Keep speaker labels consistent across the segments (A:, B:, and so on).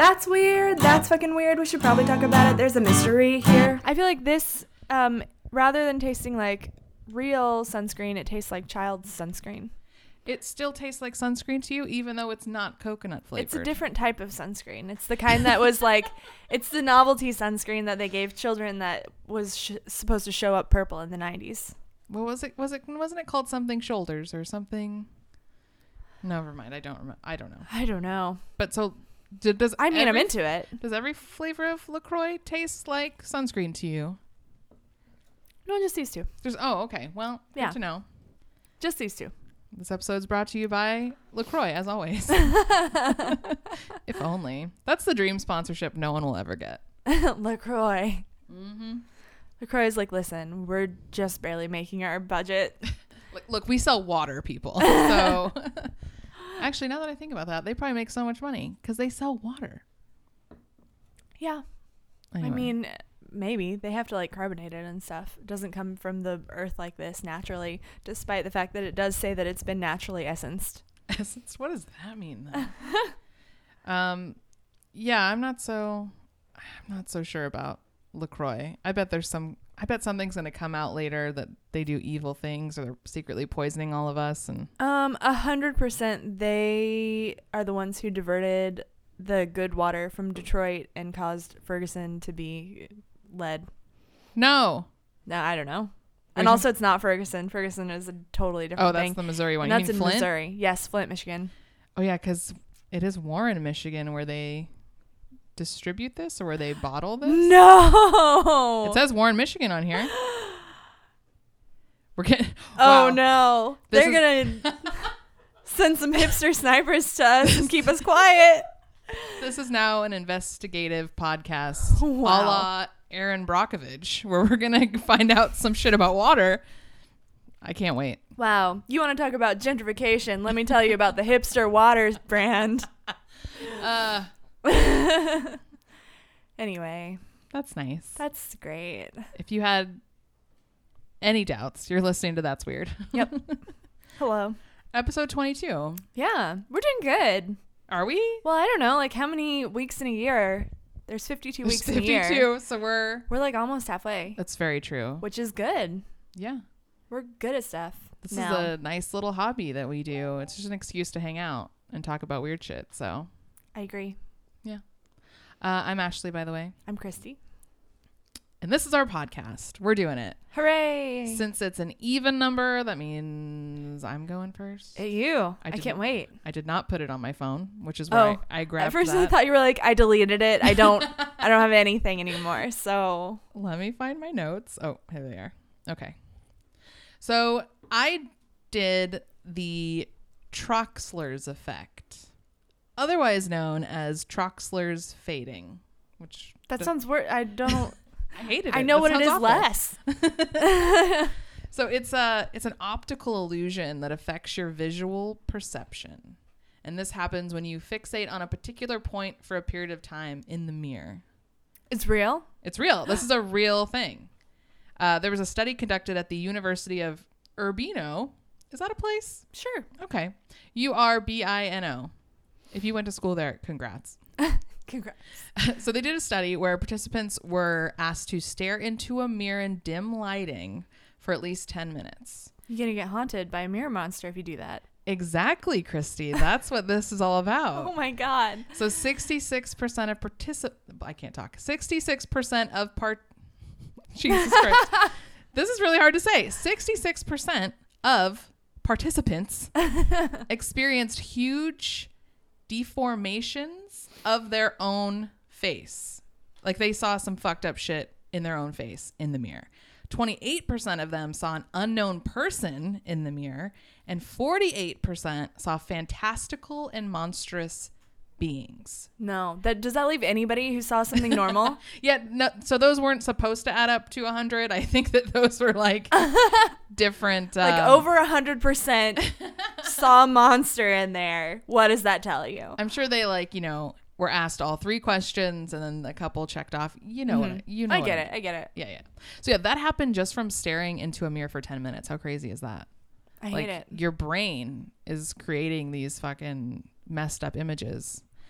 A: That's weird. That's fucking weird. We should probably talk about it. There's a mystery here. I feel like this, rather than tasting like real sunscreen, it tastes like child's sunscreen.
B: It still tastes like sunscreen to you, even though it's not coconut flavored.
A: It's a different type of sunscreen. It's the kind that was like, it's the novelty sunscreen that they gave children that was supposed to show up purple in the 90s.
B: What was it? Wasn't it called something shoulders or something? Never mind. I don't know.
A: I don't know.
B: But so
A: I'm into it.
B: Does every flavor of LaCroix taste like sunscreen to you?
A: No, just these two.
B: Okay. Well,
A: yeah.
B: Good to know.
A: Just these two.
B: This episode's brought to you by LaCroix, as always. If only. That's the dream sponsorship no one will ever get.
A: LaCroix.
B: Mm-hmm.
A: LaCroix is like, listen, we're just barely making our budget.
B: Look, we sell water, people. So, actually, now that I think about that, they probably make so much money because they sell water.
A: Yeah.
B: Anyway.
A: I mean, maybe. They have to like carbonate it and stuff. It doesn't come from the earth like this naturally, despite the fact that it does say that it's been naturally essenced.
B: Essence? What does that mean, though? Yeah, I'm not so sure about LaCroix. I bet something's going to come out later that they do evil things or they're secretly poisoning all of us. And
A: 100% they are the ones who diverted the good water from Detroit and caused Ferguson to be led.
B: No,
A: I don't know. And also it's not Ferguson. Ferguson is a totally different thing.
B: Oh, that's the Missouri one.
A: And that's
B: you mean
A: in
B: Flint?
A: Missouri. Yes, Flint, Michigan.
B: Oh, yeah, because it is Warren, Michigan, where they distribute this or where they bottle this.
A: No.
B: It says Warren, Michigan on here. We're getting...
A: Oh,
B: wow.
A: no. They're going to send some hipster snipers to us and keep us quiet.
B: This is now an investigative podcast.
A: Wow.
B: A la Aaron Brockovich, where we're going to find out some shit about water. I can't wait.
A: Wow. You want to talk about gentrification? Let me tell you about the hipster water brand. Anyway.
B: That's nice.
A: That's great.
B: If you had any doubts, you're listening to That's Weird.
A: Yep. Hello.
B: Episode 22.
A: Yeah. We're doing good.
B: Are we?
A: Well, I don't know. Like, how many weeks in a year? There's 52 weeks in a year.
B: 52, so we're
A: like almost halfway.
B: That's very true.
A: Which is good.
B: Yeah.
A: We're good at stuff.
B: This is a nice little hobby that we do. It's just an excuse to hang out and talk about weird shit. So
A: I agree.
B: Yeah. I'm Ashley, by the way.
A: I'm Christy.
B: And this is our podcast. We're doing it.
A: Hooray.
B: Since it's an even number, that means I'm going first.
A: I can't wait.
B: I did not put it on my phone, which is why I grabbed
A: at first
B: that.
A: I thought you were like, I deleted it. I don't have anything anymore. So
B: let me find my notes. Oh, here they are. Okay. So I did the Troxler's effect, otherwise known as Troxler's fading, which
A: that sounds weird. I don't.
B: I hated it.
A: I know what it is
B: awful.
A: less.
B: So it's an optical illusion that affects your visual perception. And this happens when you fixate on a particular point for a period of time in the mirror.
A: It's real?
B: It's real. This is a real thing. There was a study conducted at the University of Urbino. Is that a place?
A: Sure.
B: Okay. Urbino. If you went to school there, congrats.
A: Congrats.
B: So they did a study where participants were asked to stare into a mirror in dim lighting for at least 10 minutes.
A: You're going to get haunted by a mirror monster if you do that.
B: Exactly, Christy. That's what this is all about.
A: Oh my God.
B: So 66% of I can't talk. 66% of Jesus Christ. This is really hard to say. 66% of participants experienced huge deformations of their own face. Like they saw some fucked up shit in their own face in the mirror. 28% of them saw an unknown person in the mirror, and 48% saw fantastical and monstrous beings.
A: No. Does that leave anybody who saw something normal?
B: Yeah, no, so those weren't supposed to add up to 100. I think that those were like different.
A: Like over 100% saw a monster in there. What does that tell you?
B: I'm sure they were asked all 3 questions and then a couple checked off. You know what?
A: I get it.
B: Yeah. So yeah, that happened just from staring into a mirror for 10 minutes. How crazy is that?
A: I hate it.
B: Your brain is creating these fucking messed up images.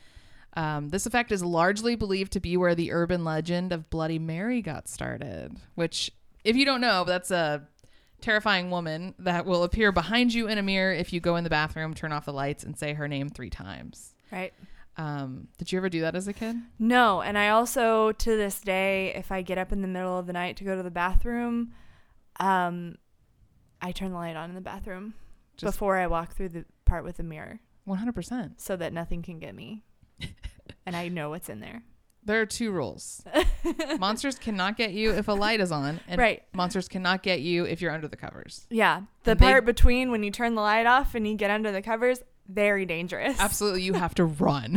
B: This effect is largely believed to be where the urban legend of Bloody Mary got started, which, if you don't know, that's a terrifying woman that will appear behind you in a mirror if you go in the bathroom, turn off the lights, and say her name 3 times.
A: Right.
B: Did you ever do that as a kid?
A: No. And I also, to this day, if I get up in the middle of the night to go to the bathroom, I turn the light on in the bathroom before I walk through the part with the mirror.
B: 100%.
A: So that nothing can get me. And I know what's in there.
B: There are 2 rules. Monsters cannot get you if a light is on, and
A: right.
B: monsters cannot get you if you're under the covers.
A: Yeah. The
B: And
A: part between when you turn the light off and you get under the covers, very dangerous.
B: Absolutely, you have to run.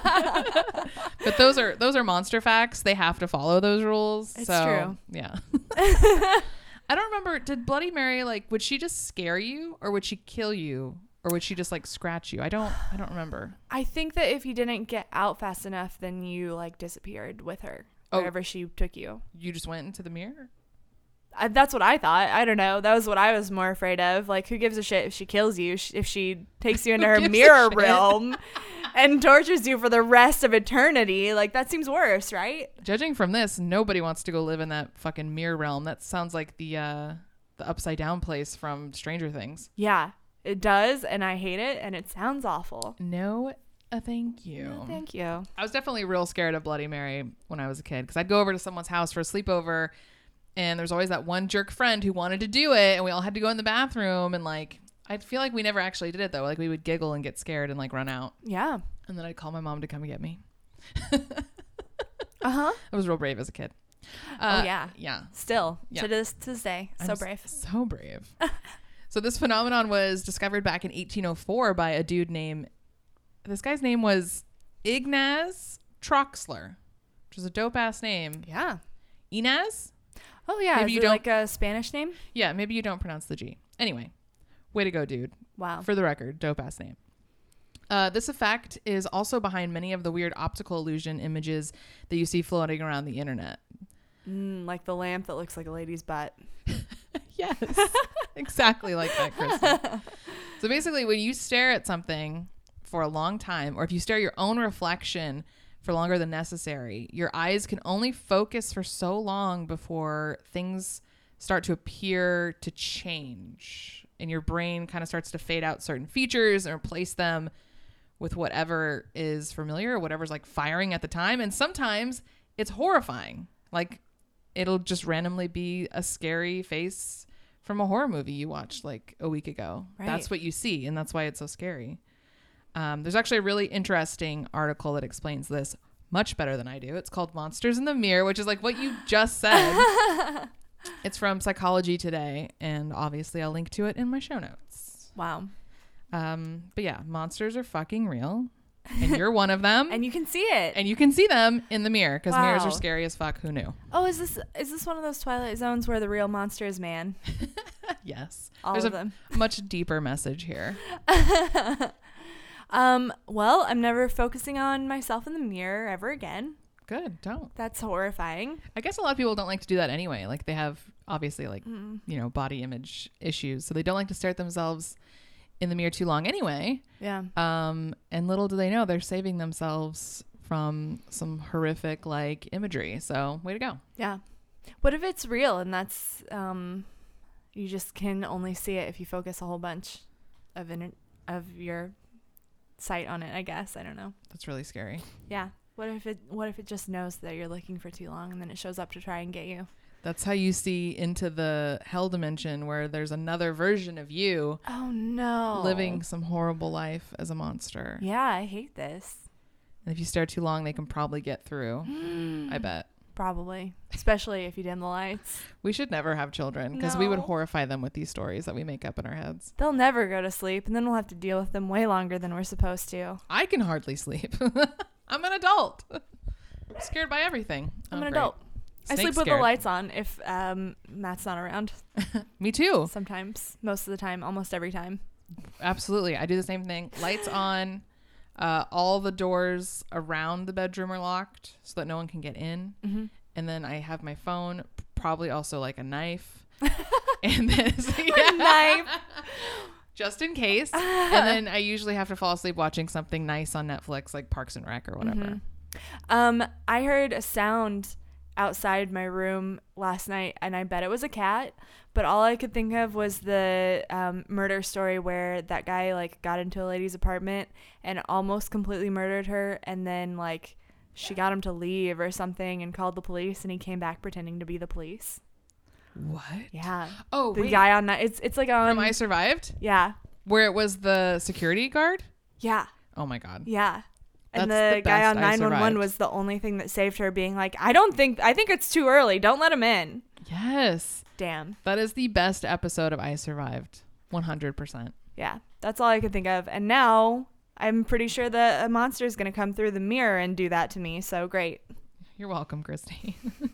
B: But those are monster facts. They have to follow those rules.
A: It's
B: so,
A: true.
B: Yeah. I don't remember. Did Bloody Mary, like, would she just scare you, or would she kill you, or would she just like scratch you? I don't remember.
A: I think that if you didn't get out fast enough, then you like disappeared with her wherever she took you.
B: You just went into the mirror?
A: That's what I thought. I don't know. That was what I was more afraid of. Like, who gives a shit if she kills you, if she takes you into her mirror realm and tortures you for the rest of eternity? Like, that seems worse, right?
B: Judging from this, nobody wants to go live in that fucking mirror realm. That sounds like the upside down place from Stranger Things.
A: Yeah, it does, and I hate it, and it sounds awful.
B: No, thank you.
A: No, thank you.
B: I was definitely real scared of Bloody Mary when I was a kid, because I'd go over to someone's house for a sleepover, and there's always that one jerk friend who wanted to do it, and we all had to go in the bathroom, and like, I feel like we never actually did it though. Like, we would giggle and get scared and like run out.
A: Yeah.
B: And then I'd call my mom to come get me.
A: Uh-huh.
B: I was real brave as a kid.
A: Oh yeah.
B: Yeah.
A: Still,
B: Yeah.
A: to this day, so brave.
B: So brave. So this phenomenon was discovered back in 1804 by a dude named, this guy's name was Ignaz Troxler, which is a dope ass name.
A: Yeah.
B: Inez?
A: Oh yeah.
B: Maybe
A: Is
B: you
A: it
B: don't-
A: like a Spanish name?
B: Yeah, maybe you don't pronounce the G. Anyway, way to go, dude.
A: Wow.
B: For the record, dope ass name. This effect is also behind many of the weird optical illusion images that you see floating around the internet.
A: Like the lamp that looks like a lady's butt.
B: Yes, exactly like that, Kristen. So basically, when you stare at something for a long time, or if you stare at your own reflection for longer than necessary, your eyes can only focus for so long before things start to appear to change, and your brain kind of starts to fade out certain features and replace them with whatever is familiar or whatever's like firing at the time. And sometimes it's horrifying. Like, it'll just randomly be a scary face from a horror movie you watched like a week ago.
A: Right.
B: That's what you see, and that's why it's so scary. There's actually a really interesting article that explains this much better than I do. It's called Monsters in the Mirror, which is like what you just said. It's from Psychology Today, and obviously I'll link to it in my show notes.
A: Wow.
B: But yeah, monsters are fucking real, and you're one of them.
A: And you can see it.
B: And you can see them in the mirror, because mirrors are
A: Wow.
B: scary as fuck. Who knew?
A: Oh, is this one of those Twilight Zones where the real monster is man?
B: Yes.
A: All
B: There's
A: of
B: a
A: them.
B: much deeper message here.
A: Well, I'm never focusing on myself in the mirror ever again.
B: Good. Don't.
A: That's horrifying.
B: I guess a lot of people don't like to do that anyway. Like, they have obviously like, body image issues. So they don't like to stare at themselves in the mirror too long anyway.
A: Yeah.
B: And little do they know they're saving themselves from some horrific like imagery. So way to go.
A: Yeah. What if it's real and that's you just can only see it if you focus a whole bunch of your sight on it, I guess. I don't know.
B: That's really scary.
A: Yeah. What if it just knows that you're looking for too long and then it shows up to try and get you?
B: That's how you see into the hell dimension, where there's another version of you
A: Oh no.
B: living some horrible life as a monster.
A: Yeah, I hate this.
B: And if you stare too long, they can probably get through. I bet.
A: Probably. Especially if you dim the lights.
B: We should never have children, because we would
A: No.
B: horrify them with these stories that we make up in our heads.
A: They'll never go to sleep and then we'll have to deal with them way longer than we're supposed to.
B: I can hardly sleep. I'm an adult. I'm scared by everything.
A: I'm
B: Oh,
A: an
B: great.
A: adult. I
B: Snake
A: sleep with the
B: scared.
A: lights on if Matt's not around.
B: Me too.
A: Sometimes. Most of the time. Almost every time.
B: Absolutely. I do the same thing. Lights on. All the doors around the bedroom are locked so that no one can get in.
A: Mm-hmm.
B: And then I have my phone, probably also like a knife. And then
A: Knife.
B: just in case. And then I usually have to fall asleep watching something nice on Netflix, like Parks and Rec or whatever.
A: I heard a sound outside my room last night, and I bet it was a cat, but all I could think of was the murder story where that guy like got into a lady's apartment and almost completely murdered her, and then like she got him to leave or something and called the police, and he came back pretending to be the police.
B: What?
A: Yeah.
B: Oh,
A: the
B: wait.
A: guy on that, it's like on
B: From I Survived?
A: Yeah.
B: Where it was the security guard?
A: Yeah.
B: Oh my God.
A: Yeah. And
B: That's
A: the
B: the
A: guy
B: best
A: on
B: I
A: 911
B: Survived.
A: was the only thing that saved her, being like, I think it's too early. Don't let him in.
B: Yes.
A: Damn.
B: That is the best episode of I Survived. 100%.
A: Yeah. That's all I could think of. And now I'm pretty sure that a monster is going to come through the mirror and do that to me. So great.
B: You're welcome, Christy.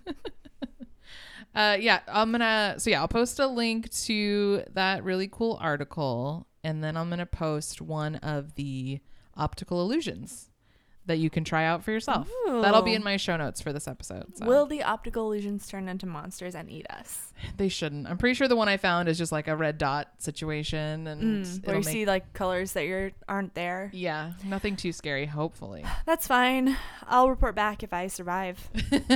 B: I'll post a link to that really cool article, and then I'm going to post one of the optical illusions that you can try out for yourself.
A: Ooh.
B: That'll be in my show notes for this episode. So.
A: Will the optical illusions turn into monsters and eat us?
B: They shouldn't. I'm pretty sure the one I found is just like a red dot situation, and
A: Where you see like colors that aren't there.
B: Yeah, nothing too scary, hopefully.
A: That's fine. I'll report back if I survive.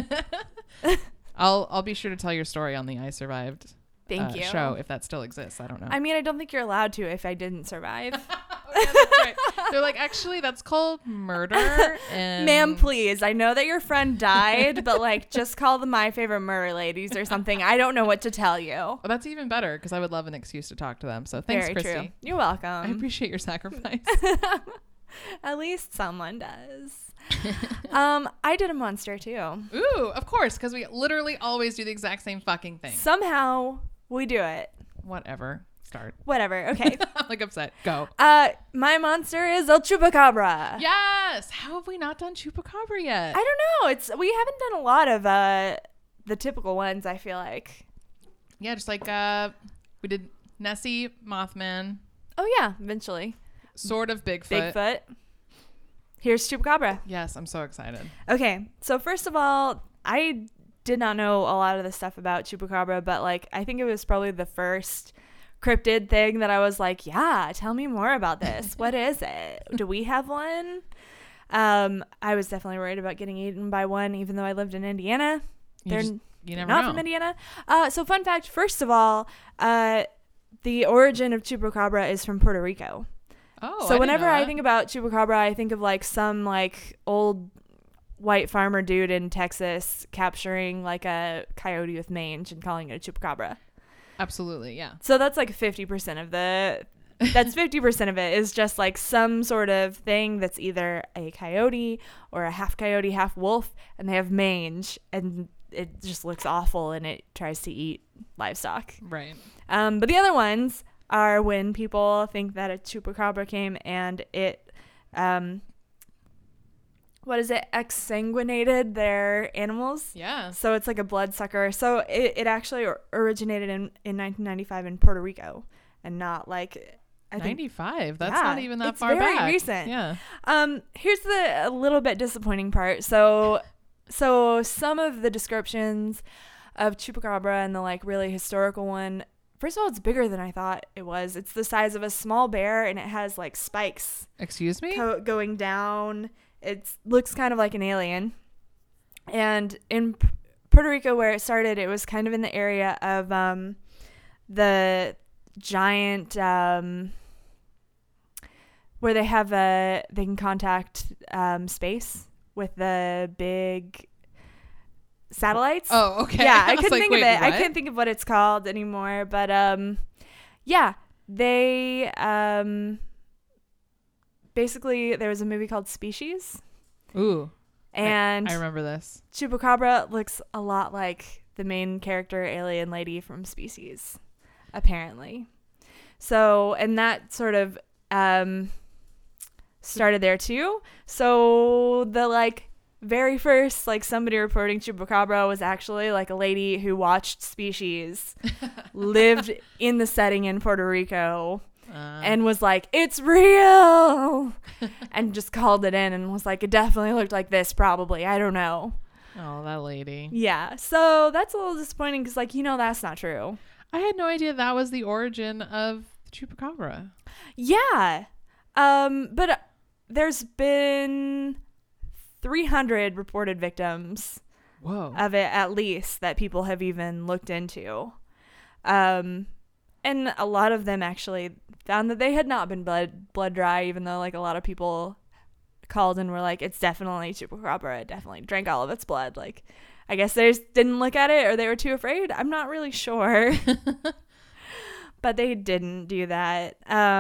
B: I'll be sure to tell your story on the I Survived
A: Thank you.
B: show, if that still exists. I don't know.
A: I mean, I don't think you're allowed to if I didn't survive.
B: Oh, yeah, that's right. They're like, actually, that's called murder. And
A: Ma'am, please. I know that your friend died, but like, just call them My Favorite Murder Ladies or something. I don't know what to tell you.
B: Oh, that's even better, because I would love an excuse to talk to them. So thanks,
A: Very
B: Christy.
A: true. You're welcome.
B: I appreciate your sacrifice.
A: At least someone does. I did a monster too.
B: Ooh, of course, because we literally always do the exact same fucking thing.
A: Somehow we do it.
B: Whatever. Start.
A: Whatever. Okay.
B: I'm like upset. Go.
A: My monster is El Chupacabra.
B: Yes. How have we not done Chupacabra yet?
A: I don't know. We haven't done a lot of the typical ones, I feel like.
B: Yeah, just like we did Nessie, Mothman.
A: Oh yeah, eventually.
B: Sort of Bigfoot.
A: Bigfoot. Here's Chupacabra.
B: Yes, I'm so excited.
A: Okay, so first of all, I did not know a lot of the stuff about Chupacabra, but like I think it was probably the first cryptid thing that I was like, yeah, tell me more about this. What is it? Do we have one? I was definitely worried about getting eaten by one, even though I lived in Indiana.
B: You never
A: not
B: know.
A: from Indiana. So fun fact, first of all, the origin of Chupacabra is from Puerto Rico.
B: Oh,
A: So whenever I think about Chupacabra, I think of like some like old white farmer dude in Texas capturing like a coyote with mange and calling it a Chupacabra.
B: Absolutely, yeah.
A: So that's like 50% of that's 50% of it is just like some sort of thing that's either a coyote or a half coyote, half wolf, and they have mange and it just looks awful and it tries to eat livestock.
B: Right.
A: But the other ones are when people think that a Chupacabra came and it, exsanguinated their animals.
B: Yeah.
A: So it's like a bloodsucker. So it actually originated in 1995 in Puerto Rico and not like, I think.
B: 95. That's
A: Yeah,
B: not even that
A: it's
B: far
A: very
B: back.
A: recent.
B: Yeah.
A: Here's a little bit disappointing part. So some of the descriptions of Chupacabra and the like really historical one, first of all, it's bigger than I thought it was. It's the size of a small bear and it has like spikes
B: Excuse me?
A: going down. It looks kind of like an alien. And in Puerto Rico, where it started, it was kind of in the area of the giant where they can contact space with the big satellites.
B: Oh, okay.
A: Yeah, I
B: was
A: couldn't
B: like,
A: think of
B: wait,
A: it. I
B: what?
A: can't think of what it's called anymore. But yeah, they basically there was a movie called Species,
B: Ooh.
A: and
B: I remember this.
A: Chupacabra looks a lot like the main character alien lady from Species, apparently. So, and that sort of started there too. So the like very first like somebody reporting Chupacabra was actually like a lady who watched Species, lived in the setting in Puerto Rico, and was like, it's real, and just called it in and was like, it definitely looked like this probably. I don't know.
B: Oh, that lady.
A: Yeah. So that's a little disappointing because like, that's not true.
B: I had no idea that was the origin of The chupacabra.
A: Yeah. But there's been 300 reported victims
B: Whoa.
A: of it, at least, that people have even looked into. And a lot of them actually found that they had not been blood dry, even though like a lot of people called and were like, it's definitely chupacabra. It definitely drank all of its blood. Like, I guess they just didn't look at it, or they were too afraid. I'm not really sure. But they didn't do that.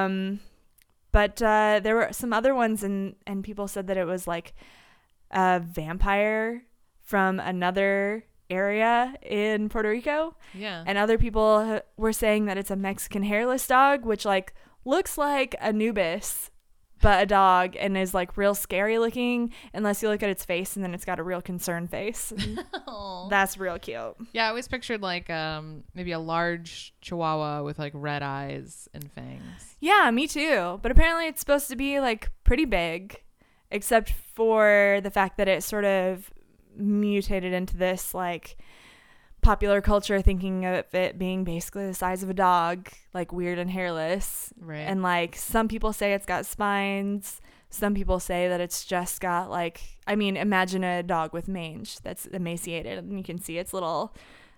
A: But there were some other ones, and people said that it was like a vampire from another area in Puerto Rico.
B: Yeah.
A: And other people were saying that it's a Mexican hairless dog, which like looks like Anubis, but a dog, and is like real scary looking unless you look at its face, and then it's got a real concerned face. That's real cute.
B: Yeah, I always pictured like maybe a large chihuahua with like red eyes and fangs.
A: Yeah, me too. But apparently it's supposed to be like pretty big, except for the fact that it sort of mutated into this like popular culture thinking of it being basically the size of a dog, like weird and hairless.
B: Right.
A: And like some people say it's got spines. Some people say that it's just got like, I mean, imagine a dog with mange that's emaciated and you can see its little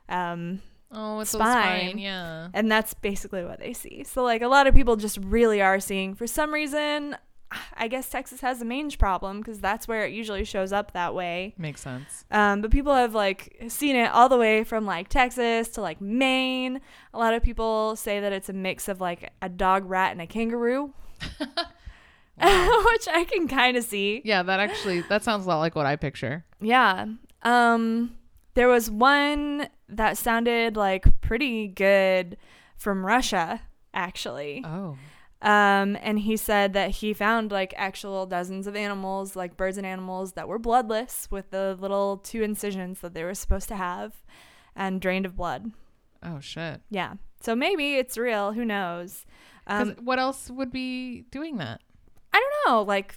B: it's
A: spine.
B: Yeah.
A: And that's basically what they see. So like a lot of people just really are seeing, for some reason, I guess Texas has a mange problem because that's where it usually shows up that way.
B: Makes sense.
A: But people have like seen it all the way from like Texas to like Maine. A lot of people say that it's a mix of like a dog, rat, and a kangaroo. Which I can kind of see.
B: Yeah, that sounds a lot like what I picture.
A: Yeah. There was one that sounded like pretty good from Russia, actually.
B: Oh.
A: And he said that he found like actual dozens of animals, like birds and animals, that were bloodless with the little 2 incisions that they were supposed to have and drained of blood.
B: Oh, shit.
A: Yeah. So maybe it's real. Who knows?
B: What else would be doing that?
A: I don't know. Like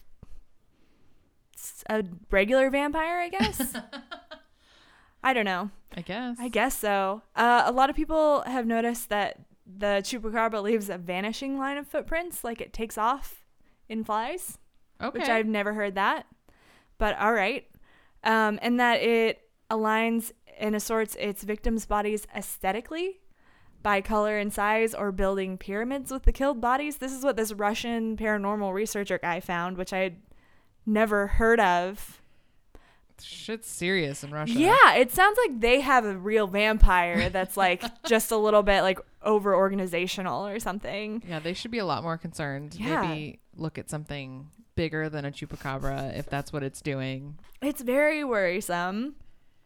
A: a regular vampire, I guess. I don't know.
B: I
A: guess so. A lot of people have noticed that the chupacabra leaves a vanishing line of footprints, like it takes off in flies.
B: Okay.
A: Which I've never heard that, but all right. And that it aligns and assorts its victims' bodies aesthetically by color and size, or building pyramids with the killed bodies. This is what this Russian paranormal researcher guy found, which I had never heard of.
B: Shit's serious in Russia.
A: Yeah, it sounds like they have a real vampire that's like just a little bit like over organizational or something.
B: Yeah, they should be a lot more concerned.
A: Yeah.
B: Maybe look at something bigger than a chupacabra if that's what it's doing.
A: It's very worrisome.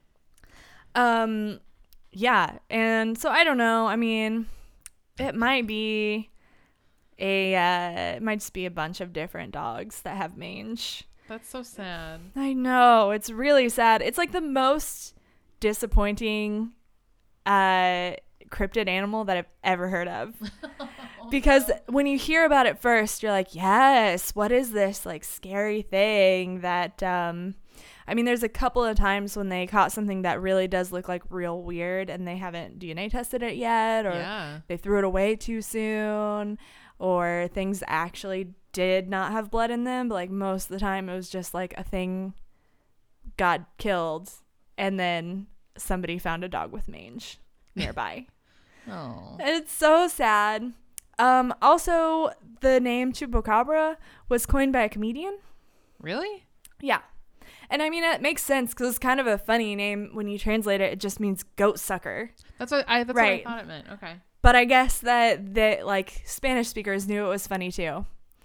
A: Yeah, and so I don't know. I mean, it might be it might just be a bunch of different dogs that have mange.
B: That's so sad.
A: I know. It's really sad. It's like the most disappointing cryptid animal that I've ever heard of. Because when you hear about it first, you're like, yes, what is this like scary thing that I mean, there's a couple of times when they caught something that really does look like real weird and they haven't DNA tested it yet, or they threw it away too soon, or things actually did not have blood in them, but like most of the time it was just like a thing got killed and then somebody found a dog with mange nearby.
B: Oh.
A: It's so sad. Also, the name Chupacabra was coined by a comedian.
B: Really?
A: Yeah. And I mean, it makes sense because it's kind of a funny name. When you translate it, it just means goat sucker.
B: That's what I thought it meant. Okay.
A: But I guess that like Spanish speakers knew it was funny too.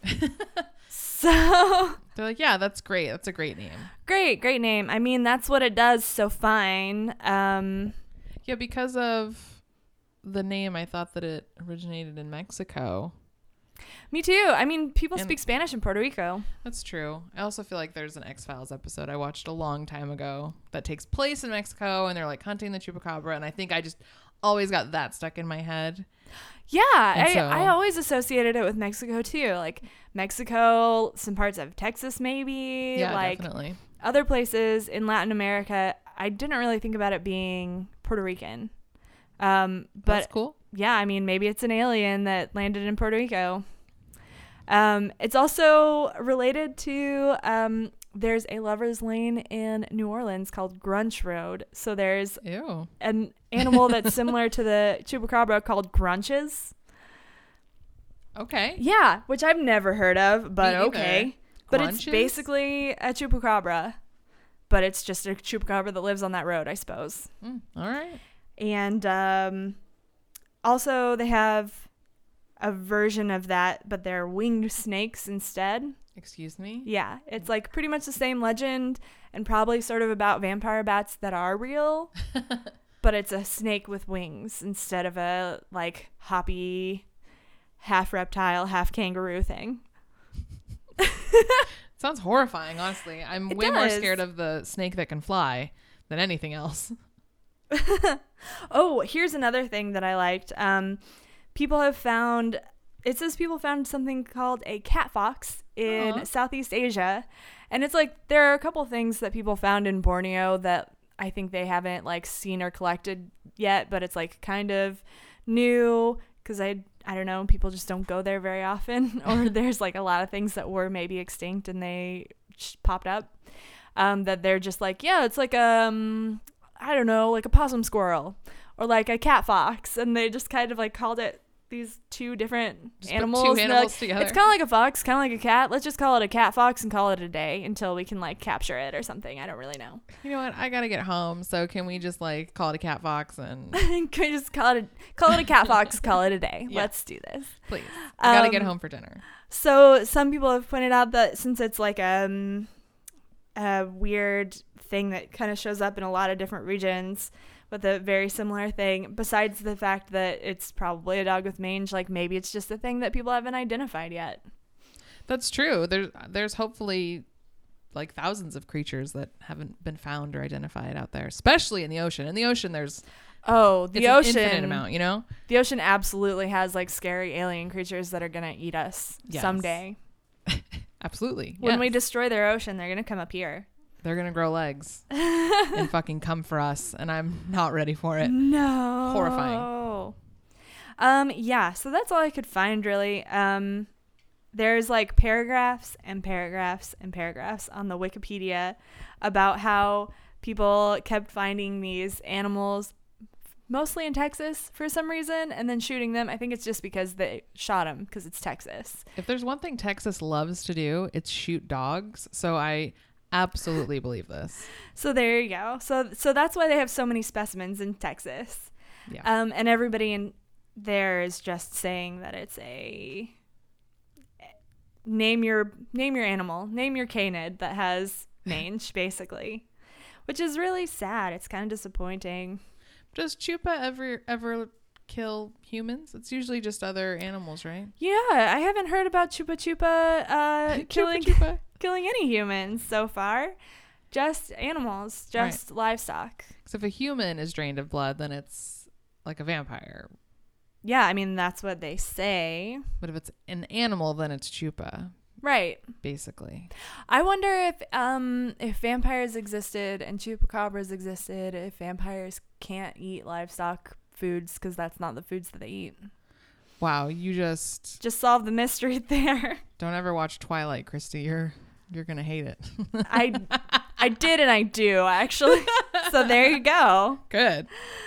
A: So
B: they're like, yeah, that's great. That's a great name.
A: Great name. I mean, that's what it does. So fine.
B: Yeah, because of the name, I thought that it originated in Mexico.
A: Me too. I mean, people speak Spanish in Puerto Rico.
B: That's true. I also feel like there's an X-Files episode I watched a long time ago that takes place in Mexico, and they're like hunting the chupacabra, and I think I just always got that stuck in my head.
A: Yeah, I always associated it with Mexico too. Like Mexico, some parts of Texas maybe.
B: Yeah,
A: like
B: definitely.
A: Other places in Latin America, I didn't really think about it being Puerto Rican. But
B: that's cool.
A: yeah, I mean, maybe it's an alien that landed in Puerto Rico. It's also related to, there's a lover's lane in New Orleans called Grunch Road. So there's
B: Ew.
A: an animal that's similar to the chupacabra called grunches.
B: Okay.
A: Yeah, which I've never heard of, but
B: Me either.
A: okay. But it's
B: Grunches?
A: basically a chupacabra, but it's just a chupacabra that lives on that road, I suppose.
B: All right.
A: And also they have a version of that, but they're winged snakes instead.
B: Excuse me?
A: Yeah, it's like pretty much the same legend and probably sort of about vampire bats that are real, but it's a snake with wings instead of a like hoppy half reptile, half kangaroo thing.
B: Sounds horrifying, honestly. I'm
A: It
B: way more
A: does.
B: scared of the snake that can fly than anything else.
A: Oh, here's another thing that I liked. People have found, it says people found something called a cat fox in Southeast Asia. And it's like, there are a couple things that people found in Borneo that I think they haven't like seen or collected yet, but it's like kind of new because I don't know, people just don't go there very often. Or there's like a lot of things that were maybe extinct and they popped up. That they're just like, yeah, it's like I don't know, like a possum squirrel or like a cat fox, and they just kind of like called it these two different animals.
B: Put two
A: And they're
B: animals
A: like,
B: together.
A: it's kind of like a fox, kind of like a cat. Let's just call it a cat fox and call it a day until we can like capture it or something. I don't really know.
B: You know what? I gotta get home, so can we just like call it a cat fox and
A: Can we just call it a cat fox? Call it a day.
B: Yeah.
A: Let's do this.
B: please? I gotta get home for dinner.
A: So some people have pointed out that since it's like a weird thing that kind of shows up in a lot of different regions with a very similar thing, besides the fact that it's probably a dog with mange, like maybe it's just a thing that people haven't identified yet.
B: That's true. There's hopefully like thousands of creatures that haven't been found or identified out there, especially in the ocean. In the ocean, there's
A: Oh,
B: it's an infinite amount, you know?
A: The ocean absolutely has like scary alien creatures that are gonna eat us
B: Yes.
A: someday.
B: Absolutely.
A: When
B: yes.
A: we destroy their ocean, they're gonna come up here.
B: They're gonna grow legs and fucking come for us, and I'm not ready for it.
A: No.
B: Horrifying.
A: Yeah, so that's all I could find really. There's like paragraphs and paragraphs and paragraphs on the Wikipedia about how people kept finding these animals mostly in Texas for some reason and then shooting them. I think it's just because they shot them because it's Texas.
B: If there's one thing Texas loves to do, it's shoot dogs. So I absolutely believe this.
A: So there you go. So that's why they have so many specimens in Texas.
B: Yeah.
A: And everybody in there is just saying that it's a name your animal, name your canid that has mange, basically, which is really sad. It's kind of disappointing.
B: Does Chupa ever kill humans? It's usually just other animals, right?
A: Yeah, I haven't heard about Chupa Chupa killing
B: Chupa.
A: killing any humans so far. Just animals, just livestock.
B: Because if a human is drained of blood, then it's like a vampire.
A: Yeah, I mean that's what they say.
B: But if it's an animal, then it's Chupa,
A: Right.
B: basically.
A: I wonder if vampires existed and chupacabras existed, if vampires can't eat livestock foods because that's not the foods that they eat.
B: Wow, you just
A: Solve the mystery there.
B: don't ever watch Twilight, Christy. You're gonna hate it.
A: I did and I do actually. So there you go.
B: Good.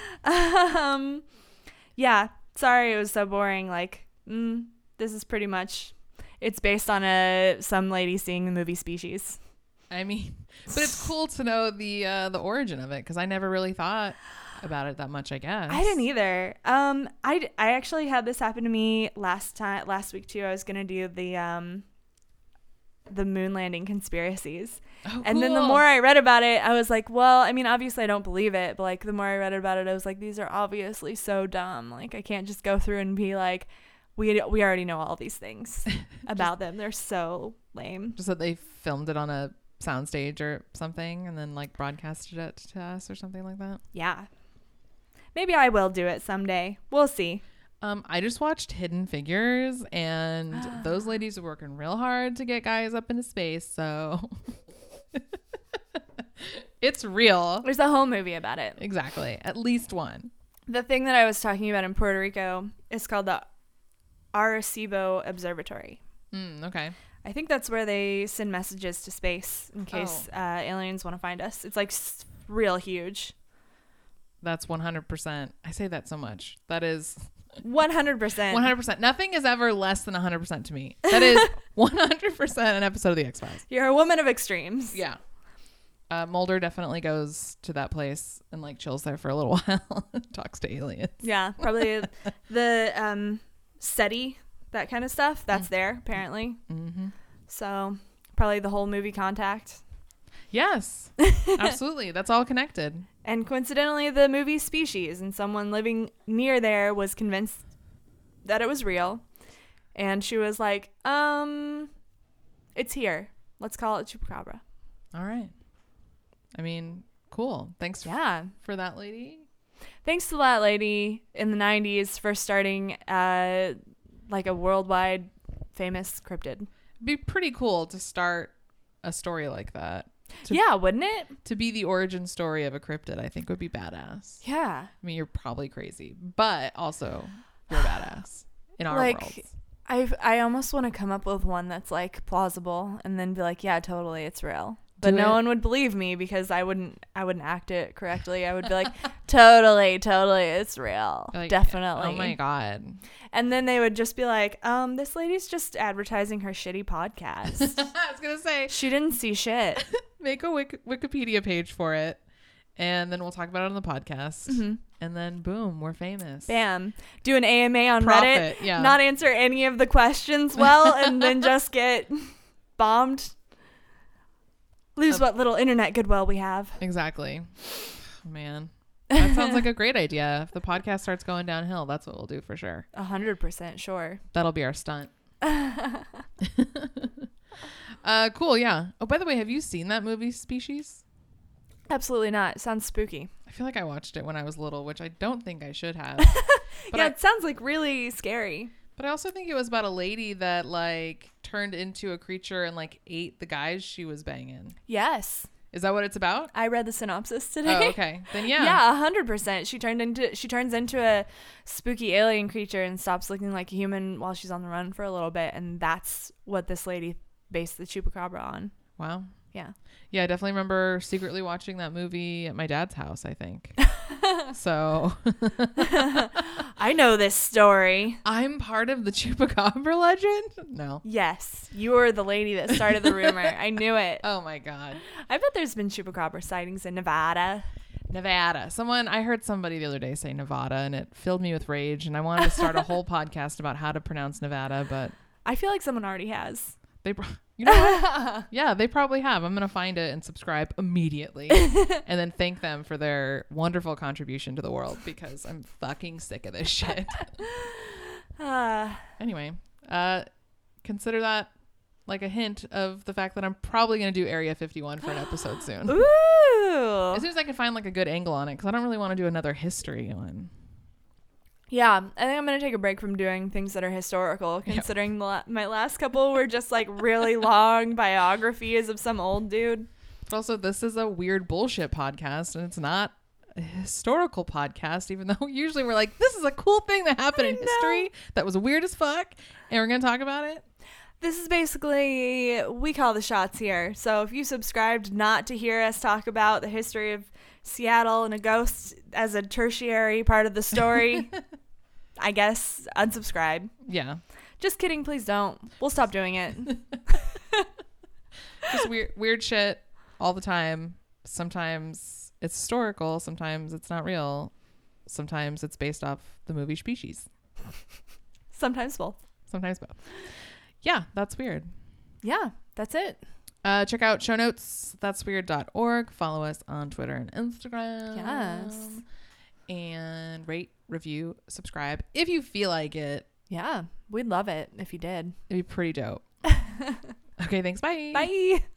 A: Yeah. Sorry it was so boring. Like, this is pretty much. It's based on some lady seeing the movie Species.
B: I mean, but it's cool to know the origin of it because I never really thought about it that much. I guess
A: I didn't either. I actually had this happen to me last week too. I was gonna do the moon landing conspiracies.
B: Oh,
A: And then the
B: cool.
A: more I read about it, I was like, well, I mean, obviously I don't believe it, but like the more I read about it, I was like, these are obviously so dumb. Like I can't just go through and be like, we already know all these things about them. They're so lame.
B: Just that they filmed it on a soundstage or something and then like broadcasted it to us or something like that.
A: Yeah. Maybe I will do it someday. We'll see.
B: I just watched Hidden Figures and those ladies are working real hard to get guys up into space. So it's real.
A: There's a whole movie about it.
B: Exactly. At least one.
A: The thing that I was talking about in Puerto Rico is called the Arecibo Observatory.
B: Okay.
A: I think that's where they send messages to space in case aliens want to find us. It's like real huge.
B: That's 100%. I say that so much. That is
A: 100%.
B: 100%. Nothing is ever less than 100% to me. That is 100% an episode of The X-Files.
A: You're a woman of extremes.
B: Yeah. Mulder definitely goes to that place and like chills there for a little while. Talks to aliens.
A: Yeah, probably the SETI, that kind of stuff. That's there, apparently.
B: Mm-hmm.
A: So probably the whole movie Contact.
B: Yes, absolutely. That's all connected.
A: And coincidentally, the movie Species, and someone living near there was convinced that it was real. And she was like, it's here. Let's call it Chupacabra.
B: All right. I mean, cool. Thanks for that lady.
A: Thanks to that lady in the 90s for starting like a worldwide famous cryptid.
B: It'd be pretty cool to start a story like that.
A: Yeah, wouldn't it?
B: To be the origin story of a cryptid, I think would be badass.
A: Yeah.
B: I mean, you're probably crazy, but also you're badass in our
A: like,
B: world.
A: I almost want to come up with one that's like plausible and then be like, yeah, totally, it's real. But no one would believe me because I wouldn't act it correctly. I would be like, totally, it's real.
B: Like,
A: definitely.
B: Oh my God.
A: And then they would just be like, this lady's just advertising her shitty podcast.
B: I was going to say.
A: She didn't see shit.
B: Make a Wikipedia page for it. And then we'll talk about it on the podcast.
A: Mm-hmm.
B: And then boom, we're famous.
A: Bam. Do an AMA on
B: Profit,
A: Reddit.
B: yeah.
A: Not answer any of the questions well and then just get bombed. Lose what little internet goodwill we have.
B: Exactly. Man. That sounds like a great idea. If the podcast starts going downhill, that's what we'll do for sure.
A: 100% sure.
B: That'll be our stunt. Cool, yeah. Oh, by the way, have you seen that movie Species?
A: Absolutely not. Sounds spooky.
B: I feel like I watched it when I was little, which I don't think I should have. But
A: yeah, it sounds like really scary.
B: But I also think it was about a lady that like turned into a creature and like ate the guys she was banging.
A: Yes.
B: Is that what it's about?
A: I read the synopsis today.
B: Oh, okay. Then yeah.
A: Yeah, 100%. She turns into a spooky alien creature and stops looking like a human while she's on the run for a little bit, and that's what this lady based the Chupacabra on.
B: Wow.
A: Yeah.
B: Yeah, I definitely remember secretly watching that movie at my dad's house, I think. So
A: I know this story.
B: I'm part of the Chupacabra legend? No.
A: Yes. You were the lady that started the rumor. I knew it.
B: Oh my God.
A: I bet there's been Chupacabra sightings in Nevada.
B: Nevada. I heard somebody the other day say Nevada, and it filled me with rage, and I wanted to start a whole podcast about how to pronounce Nevada, but
A: I feel like someone already has.
B: You know what? Yeah, they probably have. I'm going to find it and subscribe immediately and then thank them for their wonderful contribution to the world because I'm fucking sick of this shit. Anyway, consider that like a hint of the fact that I'm probably going to do Area 51 for an episode soon.
A: Ooh.
B: As soon as I can find like a good angle on it, because I don't really want to do another history one.
A: Yeah, I think I'm going to take a break from doing things that are historical, considering my last couple were just like really long biographies of some old dude.
B: But also, this is a weird bullshit podcast, and it's not a historical podcast, even though usually we're like, this is a cool thing that happened in history that was weird as fuck, and we're going to talk about it.
A: This is basically, we call the shots here. So if you subscribed not to hear us talk about the history of Seattle and a ghost as a tertiary part of the story, I guess unsubscribe.
B: Yeah.
A: Just kidding. Please don't. We'll stop doing it.
B: Just weird shit all the time. Sometimes it's historical. Sometimes it's not real. Sometimes it's based off the movie Species.
A: Sometimes both.
B: Sometimes both. Yeah, that's weird.
A: Yeah, that's it.
B: Check out show notes, that'sweird.org. Follow us on Twitter and Instagram.
A: Yes.
B: And rate, review, subscribe if you feel like it.
A: Yeah, we'd love it if you did.
B: It'd be pretty dope. Okay, thanks. Bye.
A: Bye.